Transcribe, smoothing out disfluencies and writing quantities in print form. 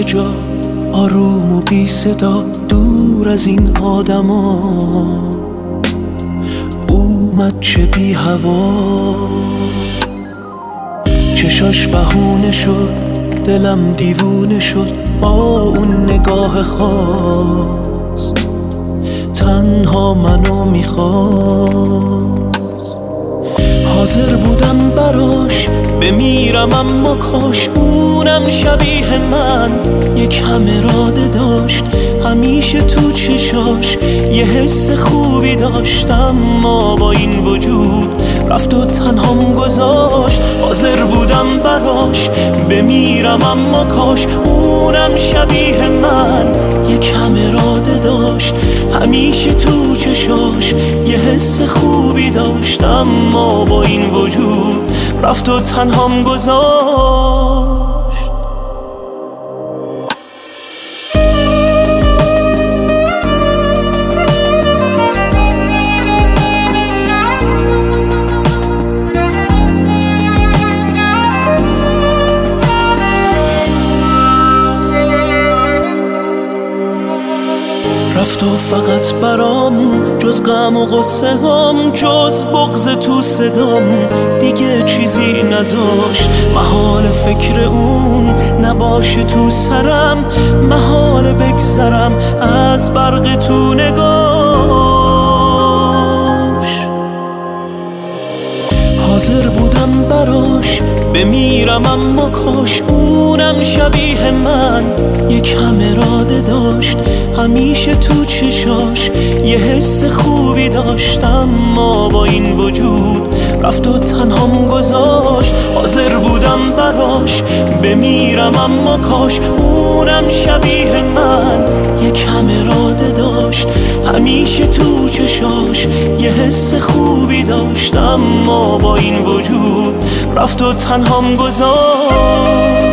کجا، آروم و بی صدا، دور از این آدما. اومد چه بی هوا، چشاش بهونه شد، دلم دیوونه شد با اون نگاه خاص. تنها منو میخواست، حاضر بودم براش بمیرم، اما کاش اونم شبیه من یکم اراده داشت. همیشه تو چشاش یه حس خوبی داشتم، اما با این وجود رفت و تنهام گذاشت. حاضر بودم براش بمیرم، اما کاش اونم شبیه من یکم اراده داشت. همیشه تو چشاش یه حس خوبی داشتم، اما با این وجود رفت و تنهام گذاشت. رفت و فقط برام جز غم و غصه هم، جز بغض تو صدام دیگه چیزی نذاشت. محال فکر اون نباشه تو سرم، محال بگذرم از برق تو نگاش. حاضر بودم براش بمیرم، اما کاش اونم شبیه من یکم اراده داشت. همیشه تو چشاش یه حس خوبی داشتم، اما با این وجود رفت و تنهام گذاشت. حاضر بودم براش بمیرم، اما کاش اونم شبیه من یکم اراده داشت. همیشه تو چشاش یه حس خوبی داشتم، اما با این وجود رفت و تنهام گذاشت.